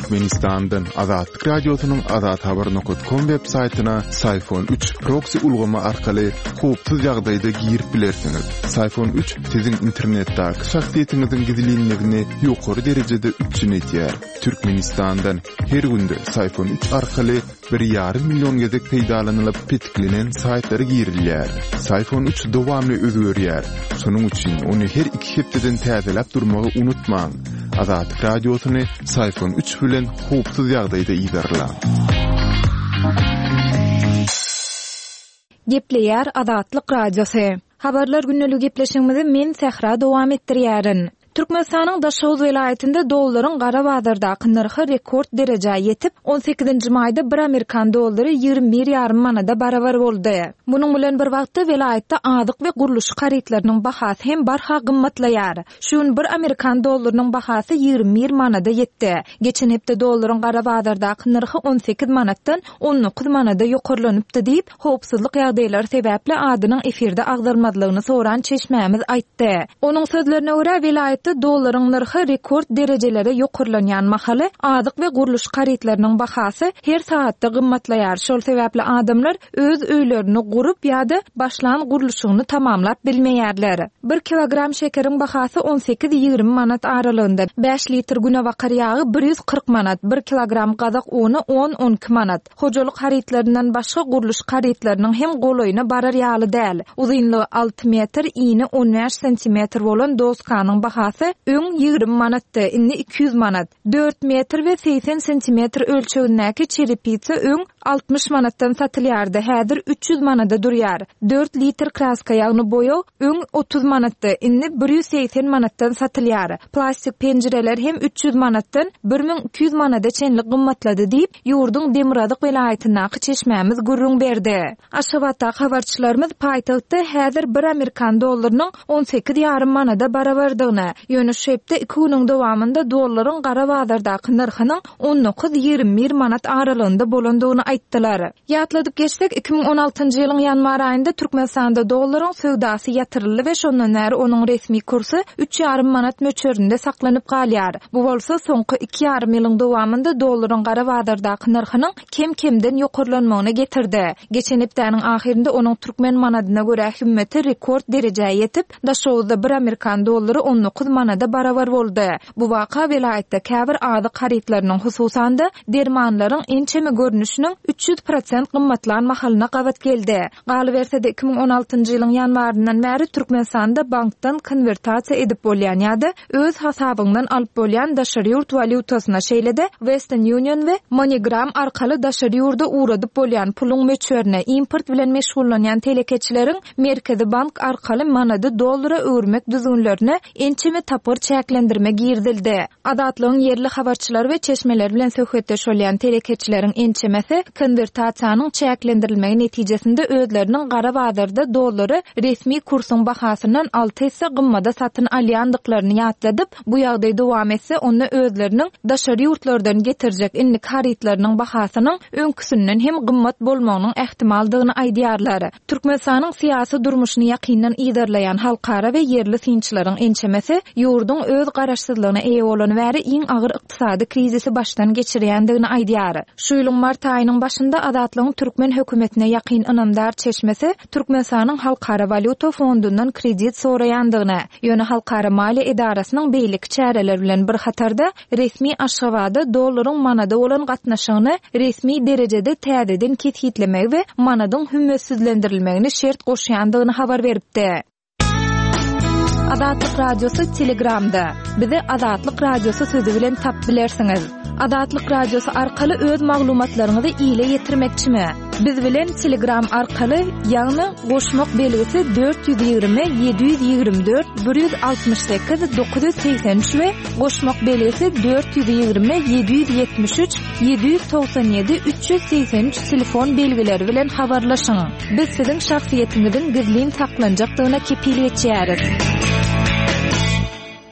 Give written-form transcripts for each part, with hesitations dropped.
Türkmenistan'dan Azatlyk Radiosynyň azathabar.com web saytyna iPhone 3 proxy ulgama arkaly howpsuz ýagdaýda girip bilersiňiz. iPhone 3 siziň internetdäki şahsiýetiňiziň gizliligini ýokary derejede üçin etýär. Türkmenistan'dan her günde iPhone 3 arkaly 1,5 milyon gezek peýdalanylyp petiklenen saytlary girilýär. iPhone 3 dowamly özgörýär. Şonuň üçin ony her 2 hepdeden täzelep durmagy unutmaň. Azatlyk Radiosyny iPhone 3 bilen howpsuz ýagdaýda iýdarlar. Gepleýär Azatlyk Radiosy. Habarlar günnelik gepleşigimizi men Sehra dowam etdirýärin. Türkmenistanyň Daşoz welaýetinde dollaryň gara bazardaky narhy rekord derejäge ýetip 18-nji maýda 1 Amerikan dollary 21,5 manada barabar boldy. Munyň bilen bir wagtda welaýetde azyk we guruluş garytlarynyň bahasy hem barha gymmatlaýar. Şuň 1 Amerikan dollarynyň bahasy 21 manada ýetdi. Geçen hepde dollaryň gara bazardaky narhy 18 manatdan 19 manada ýokarlanypdy diýip howpsuzlyk ýagdaýlary sebäpli adynyň efirde agdarmadlygyny soran çeşmämiz aýtdy. Onuň sözlerine görä welaýet dollaryň narhy rekord derejelere ýokarlanýan mahaly azyk we guruluş garytlarynyň bahasy her saatda gymmatlaýar. Şol sebäpli adamlar öz öýlerini gurup ýa-da başlan guruluşyny tamamlap bilmeýärler. 1 kilogram şekeriň bahasy 18-20 manat aralygynda, 5 litr günewakar ýagy 140 manat, 1 kilogram gazak uny 10-12 manat. Hojalyk garytlaryndan başga guruluş garytlarynyň hem golaýyna barar ýaly däl. Uzunlygy 6 metr, ýyny 15 sm bolan doskanyň bahasy öň 20 manatdy, inni 200 manat. 4 metr we 80 cm ölçegindäki çerepitsa öň 60 manatdan satylýardy. Häzir 300 manada durýar. 4 litr kraska ýagny boýaw öň 30 manatdy, inni 180 manatdan satylýar. Plastik penjireler hem 300 manatdan 1200 manada çenli gymmatlady diýip ýurdun Demiradyk welaýetindäki çeşmämiz gurrun berdi. Aşgabatda habarçylarymyz paýtagtda häzir 1 Amerikan dollarynyň 18,5 manada barabardygyny, ýöne şu hepde 2 güniň dowamında dollaryň gara bazardaky narhynyň 19-21 manat aralygynda bolandygyny aýtdylar. Ýatladyp geçsek 2016-njy ýylyň ýanwar aýynda Türkmenistanda dollaryň söwdasy ýatyryldy we şondan näri onuň resmi kursy 3,5 manat möçberinde saklanyp galýar. Bu bolsa soňky 2,5 ýylyň dowamında dollaryň gara bazardaky narhynyň kem-kemden ýokarlanmagyna getirdi. Geçen hepdäniň ahirinde onuň türkmen manadyna görä hümmeti rekord derejäge ýetip, Daşowda 1 Amerikan dollary 19 manada barabar boldy. Bu waka welaýetde käbir azyk garytlarynyň hususanda dermanlaryň ençeme görnüşiniň 300% gymmatlan mahalyna gabat geldi. Galybersede 2016-njy ýylyň ýanwaryndan bäri Türkmenistanda bankdan konvertasiýa edip bolýan ýa-da öz hasabyňdan alyp bolýan daşary ýurt valutasyna şeýlede Western Union we MoneyGram arkaly daşary ýurda uradyp bolýan puluň möçberine import bilen meşgullanýan telekeçileriň Merkezi Bank arkaly manady dollara öwürmek düzgünlerine ençeme tapır çäklendirme girdildi. Azatlygyň yerli habarçylar we çeşmeler bilen söhbetdeş bolýan telekeçileriň ençemesi konvertasiýanyň çäklendirilmegi netijesinde özleriniň gara bazarda dollary resmi kursyň bahasyndan 6 hisse gymmada satyn alýandyklaryny ýatladyp, bu ýagdaý dowam etse onda özleriniň daşary ýurtlardan getirjek inlik garytlarynyň bahasynyň öňküsünden hem gymmat bolmagynyň ähtimaldygyny aýdýarlar. Türkmenistanyň syýasy durmuşyny ýakyndan iýdarlayan halkara we yerli synçylaryň ençemesi ýurdun öz garaşsyzlygyna eýe bolan bäri iň agyr ykdysady krizisi başdan geçirýändigini aýdýar. Şu ýylyň mart aýynyň başynda Azatlygyň türkmen hökümetine ýakyn ynamdar çeşmesi Türkmenistanyň halkara valuta fondundan kredit soraýandygyny, ýöne halkara maliýe edarasynyň beýlik çäreleri bilen bir hatarda resmi Aşgabatda dollaryň manada bolan gatnaşygyny resmi derejede täzeden ketgitlemek we manadyň hümmetsizlendirilmegini şert goşýandygyny habar beripdi. Azatlyk Radiosu Telegramda. Bizi Azatlyk Radiosu sözü bilen tap bilersiňiz. Azatlyk Radiosu arkaly öz maglumatlaryňyzy ýyla ýetirmekçimi? Biz bilen Telegram arkaly ýagny goşmak belgisi 420 724 168 983 we goşmak belgisi 420 773 797 383 telefon belgileri bilen habarlaşyň. Biz siziň şahsiýetiňizin gizlin saklanjakdygyna kepil etýäris.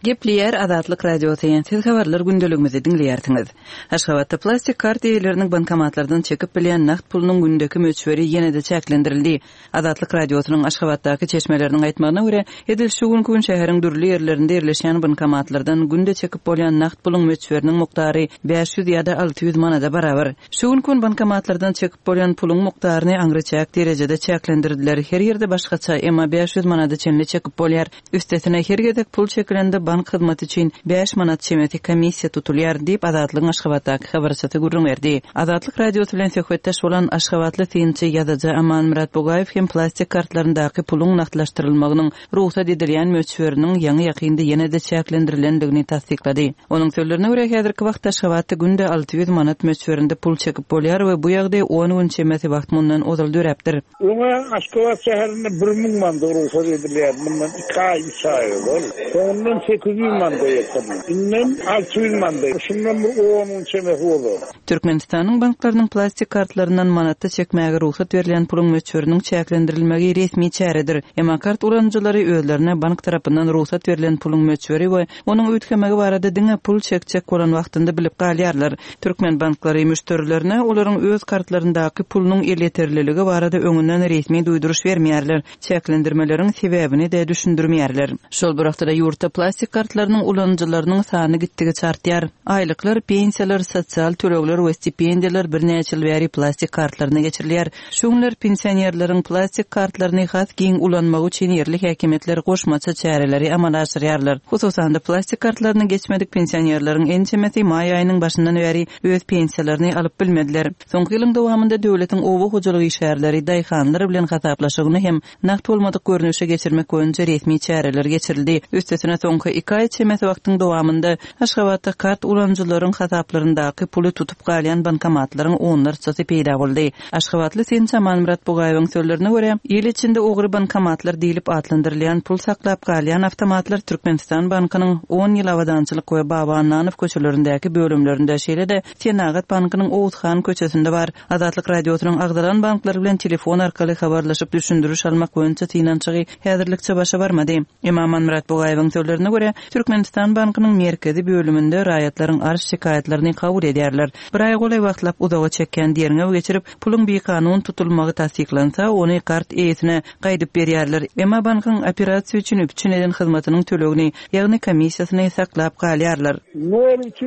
Gepleyer Azatlyk radiosyny siz habarlar gündeligimizi dinleýärsiňiz. Aşgabatda plastik kart eýlerini bankomatlardan çekip bilen nakt pulunyň gündäki möçberi ýene-de çäklendirildi. Azatlyk radiosynyň Aşgabatdaky çeşmeleriniň aýtmagyna görä, edil şu gün şäheriň dürli ýerlerinde ýerleşýän bankomatlardan günde çekip bolan nakt pulunyň möçberiniň mukdary 500 ýa-da 600 manada barabar. Şu gün bankomatlardan çekip bolan pulunyň mukdaryny aňryçak derejede çäklendirdiler. Her ýerde başgaça, emma 500 manada çenli çekip bolýar. Üstesine her gedek pul çekilende bank hyzmaty üçin 5 manat çemeti komissiya tutulýar diýip Azatlyk Aşgabatdaky habarçysy gurrun berdi. Azatlyk radiosu bilen söhbetdeş bolan Aşgabatly synçy ýazyjy Aman Murat Bogaýew hem plastik kartlaryndaky puluň naktlaşdyrylmagynyň ruhsat edilýän möçberiniň ýaňy ýakynda ýene-de çäklendirilendигini tasdiklady. Onuň sözlerine görä häzirki wagtda Aşgabatda günde 600 manat möçberinde pul çekip bolýar we bu ýagdaý 10 gün çemeti wagt mundan ozal döräpdir. Ona Aşgabat şäherinde 1000 manat ruhsat edilýär. Bundan 2 ay 3 ay bol. Ondan 800 manat ýetdi. Inden 600 manat. Şundan 10 gün çemeti boldy. Türkmenistanyň banklarynyň plastik kartlaryndan manatda çekmäge ruhsat berilen puluň möçberiniň çäklendirilmegi resmi çäredir. Emma kart ulanjylary özlerine bank tarapyndan ruhsat berilen puluň möçberi we onuň ötkemegi barada diňe pul çekjek bolan wagtynda bilip galýarlar. Türkmen banklary müşterilerine olaryň öz kartlaryndaky pulunyň ýeterliligi barada öňünden resmi duýduruş bermeýärler. Çäklendirmeleriň sebäbini de düşündirmeýärler. Şol bir wagtda ýurtda plastik kartlarynyň ulanjylarynyň sany gitdigi çartýar. Aýlyklar, pensiýalar, sosial tölegler we stipendiýalar bir näçe ýyl bäri plastik kartlaryna geçirilýär. Şuňlar pensionerleriň plastik kartlaryny has giň ulanmagy üçin ýerli häkimetler goşmaça çäreleri amal aşyrýarlar. Hususan da plastik kartlaryny geçmedik pensionerleriň en çemeti may aýynyň başyndan bäri öz pensiýalaryny alyp bilmediler. Soňky ýylyň dowamında döwletiň owa hojalygy işgärleri daýhanlary bilen hataplaşygyny hem nakt bolmadyk görnüşe geçirmek boýunça resmi çäreler geçirildi. Üstesine soňky 2 ay çemeti wagtyň dowamında Aşgabatda kart ulanjylaryň hataplaryndaky puly tutup galýan bankomatlaryň onlarçasy peýda boldy. Aşgabatly synçy Aman Murat Bogaýewiň sözlerine görä, ýyl içinde ogry bankomatlar diýilip atlandyrylýan pul saklap galýan awtomatlar Türkmenistan bankynyň 10 ýyl awadançylyk we Baba Annanow köçelerindäki bölümlerinde şeýle-de Senagat bankynyň Oğuzhan köçesinde bar. Azatlyk radiosynyň agdalan banklary bilen telefon arkaly habarlaşyp düşündürüş almak boýunça tinançygy häzirlikçe başa barmady. Aman Murat Bogaýewiň sözlerine görä, Türkmenistan bankynyň merkezi bölüminde raýatlaryň arş şikaýetlerini kabul edýärler. Bir ay golay wagtlap udaga çekken diýerine geçirip puluň bir kanun tutulmagy tasdiklansa, ony kart eýetine gaýdyp berýärler. Emma bankyň operasiýa üçin üpçüneden hyzmatynyň tölegini, ýagny komissiýasyny saklap galýarlar. Nol üçin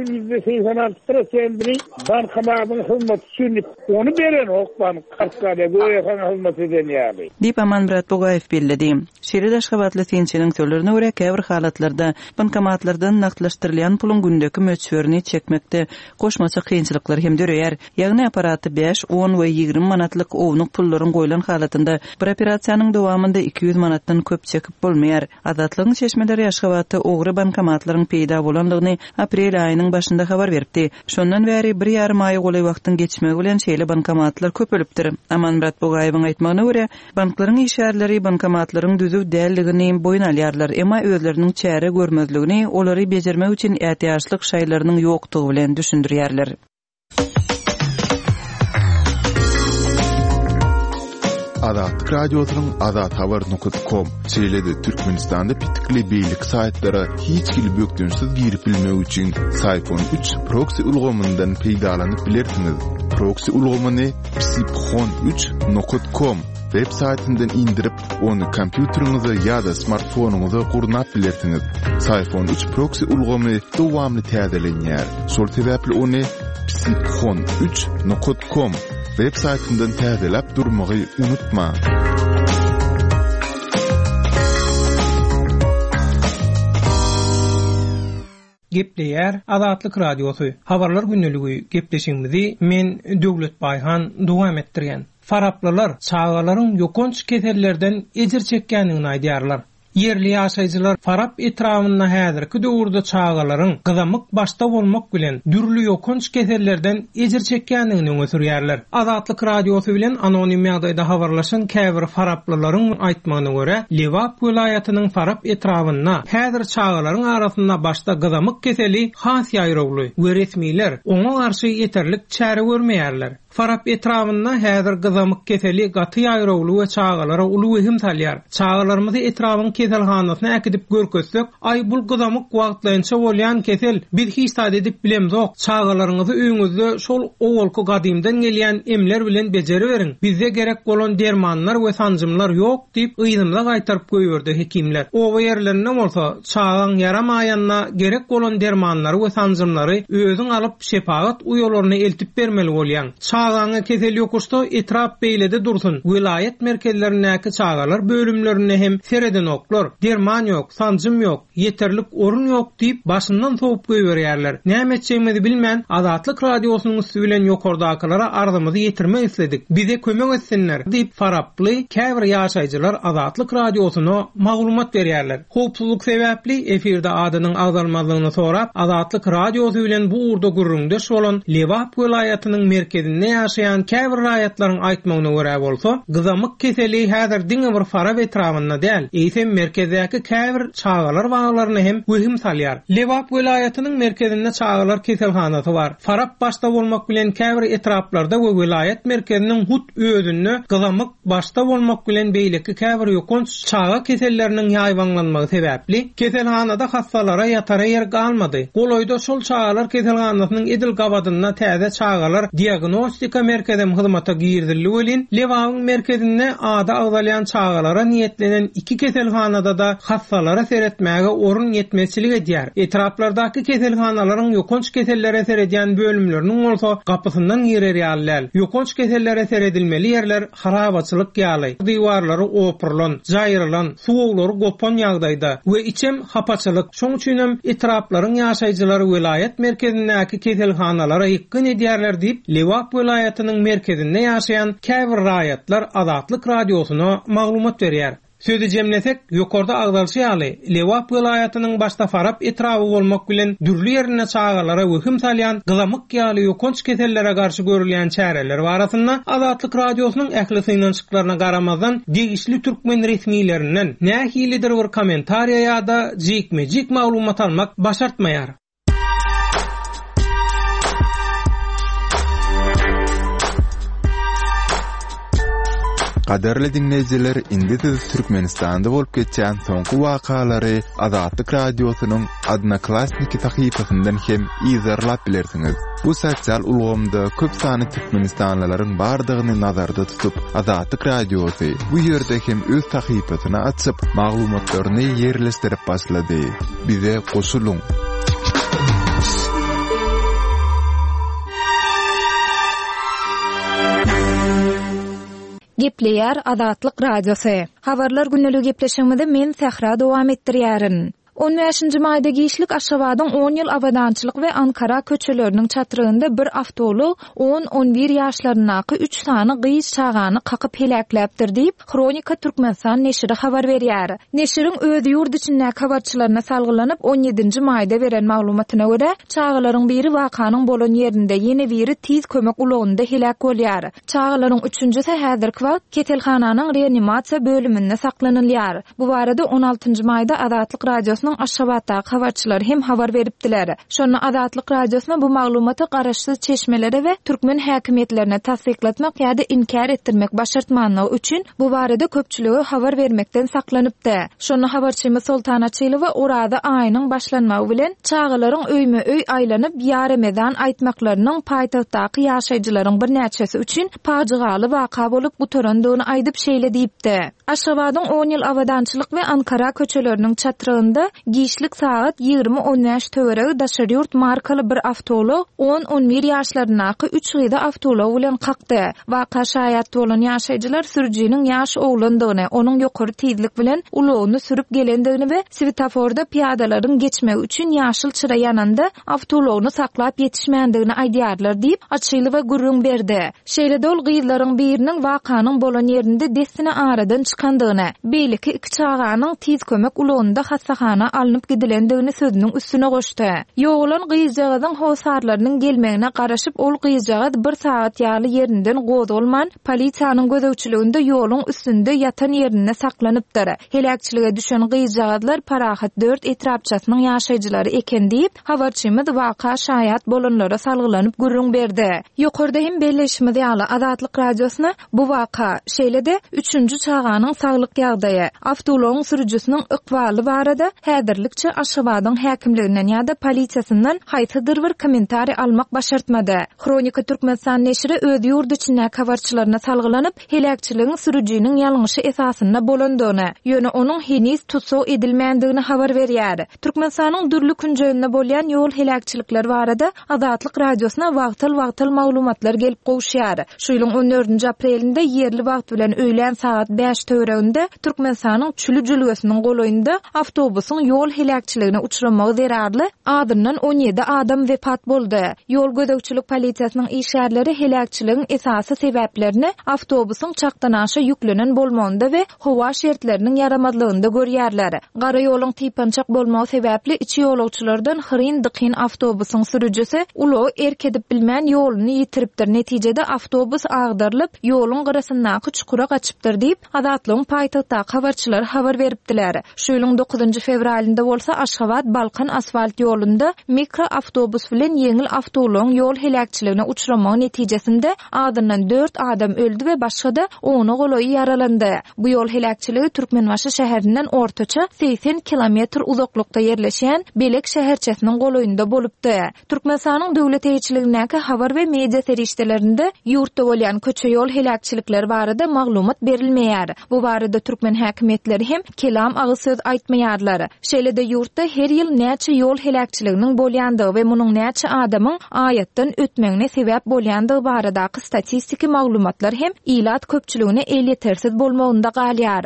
%86% bankomatyň hyzmaty üçin onu beren okban kartlara goýan hyzmat edenýär. Diýip Aman Murat Bogaýew bellidi. Şeýle Aşgabatly synçynyň sözlerine görä, käbir halatlarda bankomatlardan naktlaşdyrylýan puluň gündäki möçberini çekmekde goşmaça kynçylyklar hem döreýär. Ýagny aparaty 5, 10 we 20 manatlyk ownuk pullaryň goýulan halatynda bir operasiýanyň dowamında 200 manatdan köp çekip bolmaýar. Azatlygyň çeşmeleri Aşgabatda ogry bankomatlaryň peýda bolanlygyny aprel aýynyň başynda habar beripdi. Şondan bäri bir ýarym aý golay wagtyň geçmegi bilen şeýle bankomatlar köpelipdir. Aman Murat Bogaýewiň aýtmagyna görä, banklaryň işgärleri bankomatlaryň düzüp däldigini boyun alýarlar, emma özleriniň çäre görmezligini olary bejermek üçin ätiýaçlyk şaýlarynyň ýokdugy bilen düşündirýärler. Azatlyk radiosynyň azathabar.com şeýle-de Türkmenistanda pitikli beýlik saýtlary hiç kili bökdünsiz girip bilmek üçin Sayfon 3 proxy ulgamyndan peýdalanyp bilersiňiz. Proxy ulgamyny psiphon3.com web saytyndan indirip onu kompýuteriňize ýa-da smartfonuňyza gurnap bilersiňiz. Sayfon 3 proxy ulgamy dowamly täzelenýär. Şol sebäpli onu psiphon3.com web saytyndan täzelep durmagy unutma. Gepleýär Azatlyk radiosu. Habarlar günneligi gepleşigimizi men Döwlet Baýhan dowam etdirgen. Faraplylar çağalaryň ýokunç kesellerden ejir çekkenligini aýdýarlar. Yerli ýaşaýjylar farap etrawyna häzirki döwürde çağalaryň gyzamyk başda bolmak bilen dürli ýokunç kesellerden ejir çekkenligini öňe sürýärler. Azatlyk radiosu bilen anonim ýagdaýda habarlaşan käbir faraplylaryň aýtmagyna görä, Lewap welaýatynyň farap etrawyna häzir çağalaryň arasynda başda gyzamyk keseli has ýaýragly we resmiler oňa garşy ýeterlik çäre görmeýärler. Farap etrafında häzir gyzamyk keseli gaty ýaýragly we çağalara uly wehim salýar. Çağalarymyzy etrafyň keselhanasyna äkidip görkezsek, ay bul gyzamyk wagtlaýynça bolýan kesel biz hiç sad edip bilemzok. Çağalaryňyzy öňüňizde şol owalky gadymdan gelýän emler bilen bejeri beriň. Bizde gerek bolan dermanlar we sanjymlar ýok diýip ýynymda gaýtaryp goýberdi hekimler. O ýerlerinde bolsa çağaň yaramaýanna gerek bolan dermanlary we sanjymlary özüň alyp şepaat uýalaryna eltip bermeli bolýan. Çağaňy kesel ýokuşda etrap beýlede dursun. Vilayet merkezlerindäki çağalar bölümlerine hem sereden oklar. Derman ýok, sanjym ýok, yeterlik orun ýok diýip başyndan soğup goýberýärler. Näme etjegimizi bilmän Azatlyk radiosynyň üstü bilen ýokardaklara ardymyzy ýetirmek isledik. Bize kömek etsinler diýip faraply käbir ýaşaýjylar Azatlyk radiosyna maglumat berýärler. Howpsuzlyk sebäpli efirde adynyň agdalmalygyny sorap Azatlyk radiosy bilen bu urda gurrundeş bolan Lewap welaýatynyň merkezinde ýaşaýan käbir raýatlaryň aýtmagyna görä bolsa, gyzamyk keseli häzir diňe bir farap etrafynda däl, eýsem merkezdäki käbir çağalar baglaryny hem wehim salýar. Lewap welaýatynyň merkezinde çağalar keselhanasy bar. Farap başda bolmak bilen käbir etraplarda we vilayet merkeziniň hut özünde gyzamyk başda bolmak bilen beýleki käbir ýokunç çağa keselleriniň ýaýwanlanmagy sebäpli keselhanada hastalara ýatara ýer galmady. Goloýda şol çağalar keselhanasynyň edil gabadyna täze çağalar diagnostika merkezine hyzmata girdildi welin Lewapyň merkezinde ada agdalyan çağalara niyetlenen iki keselhanada da hastalara seretmäge orun yetmezçilik edýär. Etraplardaky keselhanalaryň ýokunç kesellere seredýän bölümleriniň bolsa gapysyndan girerýärler. Ýokunç kesellere seredilmeli ýerler harabaçylyk ýaly. Diwarlary opurlan, jaýrylan, suwuglary gopan ýagdaýda we içem hapaçylyk. Şoň üçin hem etraplaryň ýaşaýjylary vilayet merkezindäki keselhanalara ýykyn edýärler diýip Lewap welaýatynyň merkezinde ýaşaýan käbir raýatlar Azatlyk radiosyna maglumat berýär. Sözü jemlesek, ýokarda agdalşy ýaly Lewap welaýatynyň başda farap etrafy bolmak bilen dürli ýerine çağalara wehim salýan gyzamyk ýaly ýokunç kesellere garşy görülýän çäreler barasynda Azatlyk radiosynyň ähli synançyklaryna garamazdan degişli türkmen resmiýlerinden nähilidir bir kommentariýa ýa-da jekmejik maglumat almak başartmaýar. Qadarly dinleyijiler, indi siz Türkmenistanda bolup geçen soňky wakalary Azatlyk radiosynyň Adnaklassniki sahypasyndan hem izarlap bilersiňiz. Bu sosial ulgamda köp sany Türkmenistanlylaryň bardygyny nazarda tutup Azatlyk radiosy bu ýerde hem öz sahypasyny açyp maglumatlaryny ýerleşdirip başlady. Bize goşuluň. Gepleýär Azatlyk radiosy. Habarlar günnälik gepleşigimizde men Sahra dowam etdirýärin. 15-nji maýda Giýişlik Aşgabatyň 10 ýyl awadançylyk we Ankara köçeleriniň çatyrynda bir awtolu 10-11 ýaşlarynaky 3 sany gyýyş çağany kakyp helakläpdir diýip Kronika Türkmenistan neşri habar berýär. Neşriň özi ýurt içindäki habarçylaryna salgylanyp 17-nji maýda beren maglumatyna görä, çağalaryň biri wakanyň bolan ýerinde, ýene biri tiz kömek ulagynda helak bolýar. Çağalaryň üçüncüsi häzirki wagt ketelhananyň reanimasiýa bölüminde saklanylýar. Bu barada 16-njy maýda Azatlyk radiosynyň Aşgabatdaky habarçylar hem habar beripdiler. Şonu Azatlyk radiosuna bu maglumaty garaşsyz çeşmelere we türkmen häkimetlerine tasdiklatmak ýa-da inkar etdirmek başartmanlygy üçin bu barada köpçüligi habar bermekden saklanypdy. Şonu habarçymyz Sultana Çylywa orada aýynyň başlanmagy bilen çağalaryň öýme-öý aýlanyp ýaremezan aýtmaklarynyň paýtagtdaky ýaşaýjylaryň bir näçesi üçin paýjygaly waka bolup gutorandygyny aýdyp şeýle diýipdi. Aşgabatyň 10 ýyl awadançylyk we Ankara köçeleriniň çatyrynda Giýişlik saat 20:15 töweregi daşaryurt markaly bir awtolu 10-11 ýaşlarynaky 3 gyýda awtolu bilen kakdy. Waka şaýat bolan ýaşaýjylar sürüjiniň ýaş oglandygyny, onuň ýokary tezlik bilen ulugyny sürüp gelendigini we svetoforda piýadalaryň geçmegi üçin ýaşyl çyra ýananda awtolugyny saklap ýetişmändigini aýdýarlar diýip açyly we gurrun berdi. Şeýle dol gyýlaryň biriniň wakanyň bolan ýerinde desine aradan çykandygyna, beýleki iki çağanyň tiz kömek ulugynda hassahana alınıp gidilendigini sözüniň üstüne goşdy. Ýoğlan gyýjagadyň howsarlarynyň gelmegine garaşyp ol gyýjagad 1 saat ýaly ýerinden gozulman polisiýanyň gözegçiliginde ýoluň üstünde ýatan ýerine saklanypdyr. Helakçylyga düşen gyýjagadlar Parahat 4 etrapçasynyň ýaşaýjylary eken diýip habarçymyz waka şaýat bolanlara salgylanyp gürrüň berdi. Ýokarda hem belleşmede ýaly Azatlyk radiosyna bu waka şeýlede 3-nji çağanyň saglyk ýagdaýy, awtologyň sürüjüsiniň ykbaly barada häzirlikçe Aşgabatyň häkimliginden ýa-da polisiýasyndan haýsydyr bir kommentari almak başartmady. Kronika Türkmenistan neşri öz ýurt içinde habarçylaryna salgylanyp helakçylygyň sürüjüniň ýalňyşy esasyna bolandygyny, ýöne onuň heniz tutsaw edilmändigini habar berýär. Türkmenistanyň dürli künjeginde bolýan ýol helakçylyklar barada Azatlyk radiosyna wagtyl maglumatlar gelip gowşýar. Şu ýylyň 14-nji aprelinde ýerli wagt bilen öýlen saat 5 töwereginde Türkmenistanyň Çülü jülgesiniň goloýunda awtobusyň ýol helakçylygyna uçurmagy zerarly adından 17 adam wepat boldy. Ýol gözegçilik polisiýasynyň işgärleri helakçylygyň esasy sebäplerini awtobusyň çaktanaşy ýüklenen bolmagynda we howa şertleriniň yaramazlygynda görýärler. Gara ýoluň typançak bolmagy sebäpli içi ýolagçylardan hyrin dyqyn awtobusyň sürüjüsi ulo erkedip bilmän ýoluny ýitiripdir. Netijede awtobus agdarylyp ýoluň garasyndaky çukura gaçypdyr diýip Azatlygyň paýtagtda habarçylar habar beripdiler. Şu ýylyň 9-njy fevralynda bolsa Aşgabat Balkan asfalt ýolunda mikro awtobus bilen ýeňil awtologyň ýol helakçylygyna uçurmagy netijesinde adından 4 adam öldü we başga da 10 goloý yaralandy. Bu ýol helakçyligi Türkmenbaşy şäherinden ortaça 80 kilometr uzaklykda ýerleşen Belek şäherçesiniň goloýunda bolupdy. Türkmenistanyň döwlet eýçiligindäki habar we media serişdelerinde ýurtda bolýan köçe ýol helakçylyklar barada maglumat berilmeýär. Bu barada türkmen häkimetleri hem kelam agy söz aýtmaýarlar. Şeýlede ýurtda her ýyl näçe ýol helakçylygynyň bolýandygy we munyň näçe adamyň aýatdan ötmegine sebäp bolýandygy baradaky statistiki maglumatlar hem ilat köpçüligine elýetersiz bolmagynda galýar.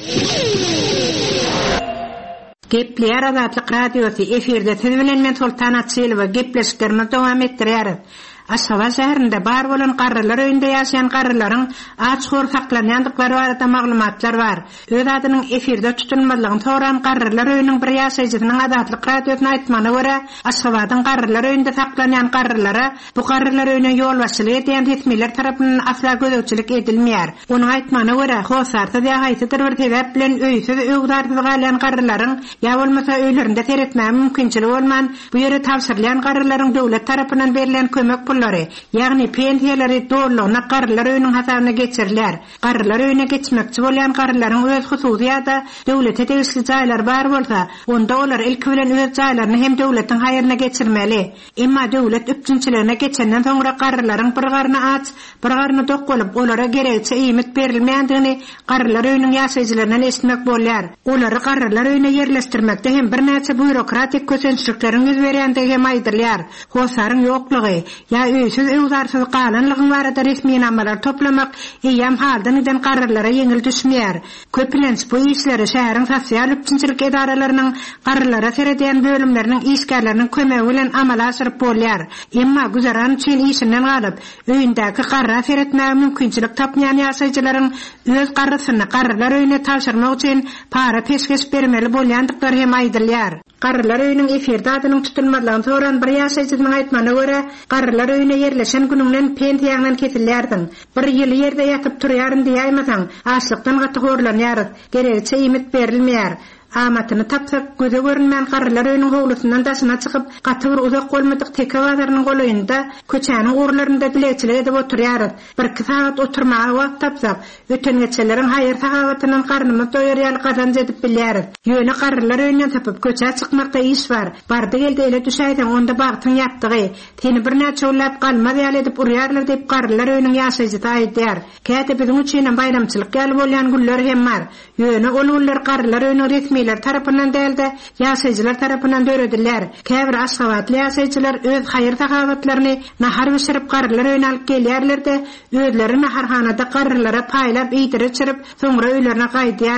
Gepleýär Azatlyk radiosy efirde siz bilen men Sultan Atçylywa gepleşiklerimizi dowam etdirýäris. Aşgabat şäherinde bar bolan garrylar öýünde ýaşaýan garrylaryň açgor saklanýandyklary barada maglumatlar bar. Öz adynyň efirde tutulmalygyny soran garrylar öýüniň bir ýaşaýjysynyň Azatlyk radiosyna aýtmagyna görä, Aşgabatyň garrylar öýünde saklanýan garrylara bu garrylar öýüne ýol başçylyk eden resmiler tarapyndan asla gözegçilik edilmeýär. Onuň aýtmagyna görä, howsarda ýa haýsydyr bir sebäp bilen öýsüz öwdardy galýan garrylaryň ýa bolmasa öýlerinde seretmäge mümkinçiligi bolman bu ýere tapşyrylýan garrylaryň döwlet tarapyndan berilen kömek ýagny pensiýalary dolanyna garrylar öýüniň hasabyna geçirilýär. Garrylar öýüne geçmekçi bolýan garrylaryň öz hususy ýa-da döwlete tegişli jaýlar bar bolsa, onda olar ilk bilen öz jaýlaryny hem döwletiň haýyryna geçirmeli. Emma döwlet üpçünçiligine geçenden soňra garrylaryň bir garyny aç, bir garyny tok bolup, olara gerekçe iýmit berilmeýändigini garrylar öýüniň ýaşaýjylaryndan eşitmek bolýar. Olary garrylar öýüne ýerleşdirmekde hem bir näçe bürokratik köçençliklerin ýüz berýändigi hem aýdylýar. Howsaryň ýoklugy ýa öýsüz öwdarsyz galanlygyň barada resmi namalar toplamak eýem haldan eden garrylara ýeňil düşmeýär. Köplenç bu işleri şäheriň sosial üpçünçilik edaralarynyň garrylara seredýän bölümleriniň işgärleriniň kömegi bilen amala aşyryp bolýar. Emma güzaran üçin işinden galyp öýündäki garra seretmäge mümkinçilik tapmaýan ýaşaýjylaryň öz garrysyny garrylar öýüne tapşyrmak üçin para peşkeş bermeli bolýandyklary hem aýdylýar. Garrylar öýüniň efirde adynyň tutulmalygyny soran bir ýaşaýjynyň aýtmagyna görä, garrylar öýüne yerleşen gününden pensiýadan kesilýärdiň. Bir ýyl ýerde ýatyp turýaryn diýýärmiň, açlykdan gaty gorlanýar, gerekçe iýmit berilmeýär. Amatyny tapsak göze görünmän garrylar öýüniň howlusyndan daşyna çykyp gaty bir uzak bolmadyk teke bazarynyň goloýunda köçäniň urlarynda dilekçilik edip oturýar. Bir saat oturmagy wagt tapsak, öten geçeleriň haýyr sahabatynyň garnymyz doýarýaly gazanç edip bilýär. Ýöne garrylar öýünden tapyp köçä çykmakda iş bar. Bardy gelde ele düşäýdiň onda bagtyň ýatdygy, seni bir näçe ullap galmaz ýaly edip urýarlar diýip garrylar öýüniň ýaşaýjysy aýdýar. Käte biziň üçin bayramçylyk ýaly bolýan günler hem bar. Ýöne ol ullar garrylar öýüniň resmi tarapyndan däldi, ýaşaýjylar tarapyndan döredilýär. Käbir Aşgabatly ýaşaýjylar öz haýyr sahabatlaryny nahar bişirip garrylar öýüne alyp gelýärler-de, özleri naharhanada garrylara paýlap ýitirip çyrip, soňra öýlerine gaýdýarlar.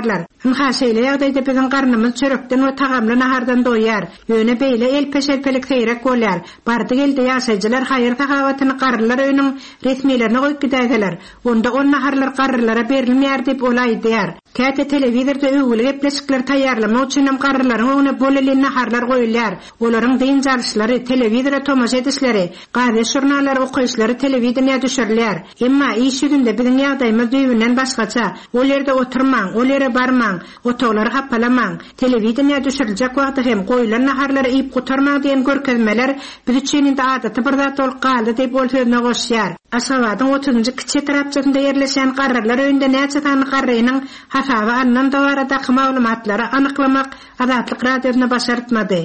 Haşeyle ýagdaýda biziň garnymyz çörekden we tagamly nahardan doýar. Ýöne beýle elpeşelpelik seýrek bolýar. Bardy geldi ýaşaýjylar haýyr tahawatyny garrylar öýüniň resmiýlerini goýup gidäýdiler. Onda on naharlar garrylara berilmeýär diýip olaýdýar. Käte telewizorda öwgüli gepleşikler taýýarlamak üçin hem garrylaryň öňüne bolely naharlar goýulýar. Olaryň diň jarşlary, telewizora tomaşa edişleri, gazet jurnallary okuýşlary telewiziorna düşürilýär. Emma iş ýüzünde biziň ýagdaýymyz düýbünden başgaça. Ol ýerde oturmaň, ol ýere barmaň, otoglary hapalamaň. Telewiziorna düşüriljek wagtda hem goýulan naharlary iýip gutarmaň diýen görkezmeler biz üçin indi adaty bir zat bolup galdy diýip ol sözüne goşýar. Aşgabatyň 30-njy kiçi tarapçasynda ýerleşen garrylar öýünde näçe tany garrynyň hasaby andan dowara maglumatlary anyklamak Azatlyk radiosyna başartmady.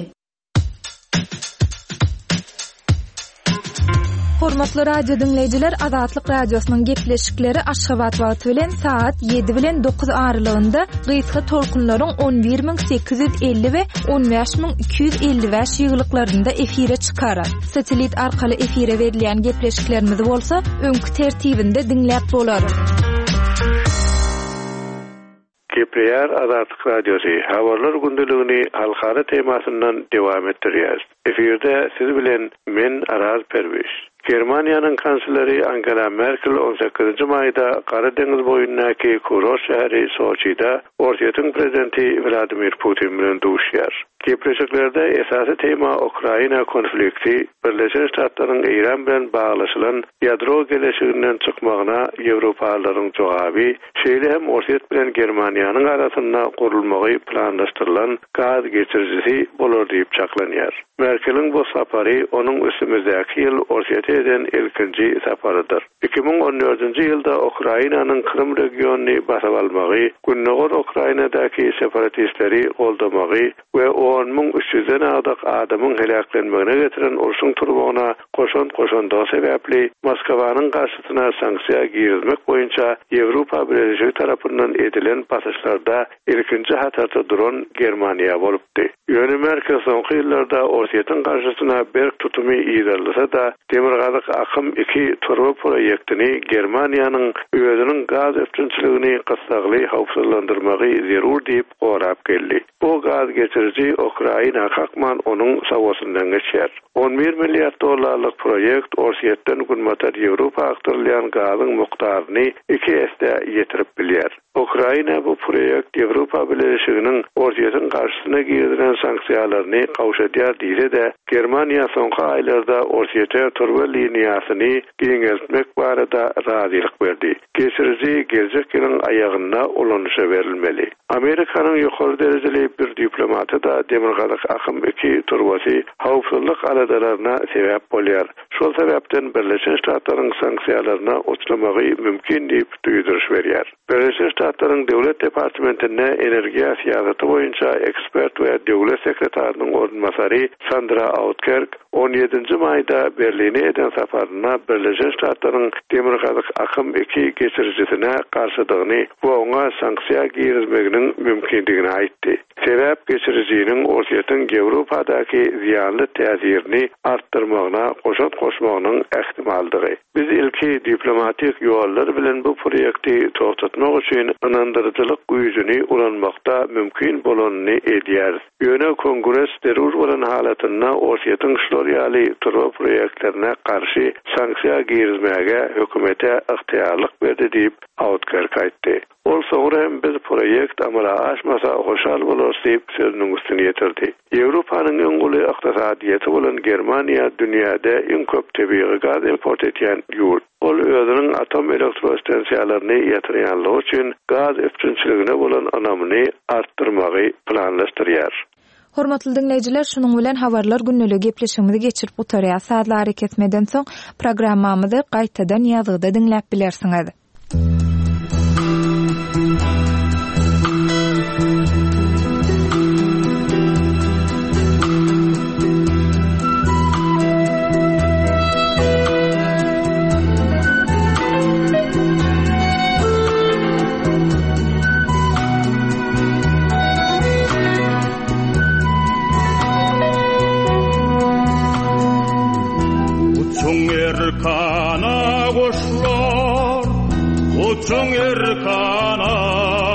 Hormatly radio dinleyijiler, Azatlyk radiosynyň gepleşikleri Aşgabat wagty bilen saat 7 bilen 9 aralygynda gysga tolkunlaryň 11850 we 15255 ýyglyklarynda efire çykarar. Satelit arkaly efire berilýän gepleşiklerimiz bolsa, öňkü tertibinde dinläp bolar. Gepleýär Azatlyk radiosy habarlar gündeligini halkara temasyndan dowam etdirýär. Efirde siz bilen men Araz Perwiş. Germaniýanyň kansleri Angela Merkel 18-nji maýda Gara deňiz boýundaky Kurorş şäheri Soçida Ortiýatyň prezidenti Vladimir Putin bilen duşýar. Gepleşiklerde esasy tema Ukraina konflikti, Birleşik Ştatlaryň Iran bilen baglaşylan ýadro geleşiginden çykmagyna Ýewropalaryň jogaby, şeýle hem Ortiýat bilen Germaniýanyň arasynda gurulmagy planlaşdyrylan gaz geçirjisi bolar diýip çaklanýar. Merkel'in bu sapary onuň üstümizdäki ýyl Ortiýata eden ilkinji saparydyr. 2014-nji ýylda Ukrainanyň Krym regionuny basap almagy, günnäger Ukrainadaky separatistleri goldamagy we 10.300-den adak adamyň helaklenmegine getiren urşuň turmagyna koşan sebäpli Moskwanyň garşysyna sanksiýa girizmek boýunça Ýewropa Birleşigi tarapyndan edilen basyşlarda ilkinji hatarda duran Germaniýa bolupdy. Ýöne Merkel soňky ýyllarda Ortiýatyň garşysyna berk tutumy ýerlese da Demirgazyk akym 2 turba proýektini Germaniýanyň özüniň gaz öpçünçiligini gysagly howpsuzlandyrmagy zerur diýip gorap geldi. Bu gaz geçiriji Ukraina hakman onuň sawasyndan geçer. $11 milliard proýekt Ortiýatdan günmatar Ýewropa aktarylýan gazyň mukdaryny 2 esde ýetirip bilýär. Ukraina bu proýekt Ýewropa Birleşiginiň Ortiýatyň garşysyna giýilen sanksiýalaryny gawşadýar diýse-de, Germaniýa soňky aýlarda Ortiýata turba liniýasyny giňeltmek barada razylyk berdi. Geçiriji geljek ýylyň aýagyna ulanışa berilmeli. Amerikanyň ýokary derejeli bir diplomaty da Demirgazyk akym 2 turbasy howpsuzlyk aladalaryna sebäp bolýar. Şol sebäpden Birleşik Ştatlaryň sanksiýalaryna uçlamagy mümkin diýip duýduruş berýär. Birleşik Ştatlaryň Döwlet Departamentine energiýa siýasaty boýunça ekspert we döwlet sekretarinyň ornmasary Sandra Outkerk 17-nji maýda Berline eden saparyna Birleşik Ştatlaryň Demirgazyk akym 2 geçirjisine garşydygyny we oňa sanksiýa girizmeginiň mümkindigini aýtdy. Sebäp geçirijiniň Ortiýatyň Ýewropadaky ziýanly täsirini artdyrmagyna goşmagynyň ähtimaldygy. Biz ilki diplomatik ýollar bilen bu proýekti togtatmak üçin ynandyrjylyk güýjüni ulanmakda mümkin bolanyny edýär. Ýöne Kongres terror bolan halatyna Ortiýatyň şolýaly turba proýektlerine garşy sanksiýa girizmäge hökümete ygtyýarlyk berdi diýip Outkerk aýtdy. Ol soňra hem biz proýekt amala aşmasa hoşal bolar diýip sözüniň üstüne ýetirdi. Ýewropanyň öň uly ykdysadyýety bolan Germaniýa dünýäde iň köp tebii gaz import etýän ýurt. Ol özüniň atom elektrostansiýalaryny ýatyrýanlygy üçin gaz öpçünçiligine bolan anamyny artdyrmagy planlaşdyrýar. Hormatly dinleyijiler, şunuň bilen habarlar günneligi gepleşigimizi geçirip gutarýar. Saatlar ketmeden soň programmamyzy gaýtadan ýazgyda dinläp bilersiňiz. Erkana goşlar, uçun erkana